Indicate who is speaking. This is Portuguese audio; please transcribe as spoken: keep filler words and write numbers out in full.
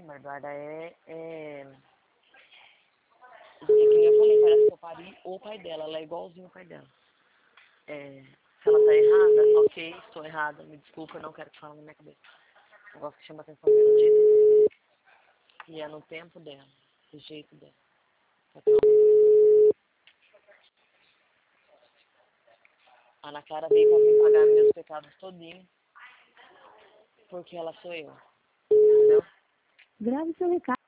Speaker 1: Maria Eduarda, é, é... É que nem eu falei, parece que eu pari o pai dela, ela é igualzinho o pai dela. É... Se ela tá errada, ok, estou errada, me desculpa, eu não quero que fale na minha cabeça. O negócio que chama atenção pelo dito. E é no tempo dela, do jeito dela. A Ana Clara veio pra mim pagar meus pecados todinho, porque ela sou eu, entendeu?
Speaker 2: Grave seu recado.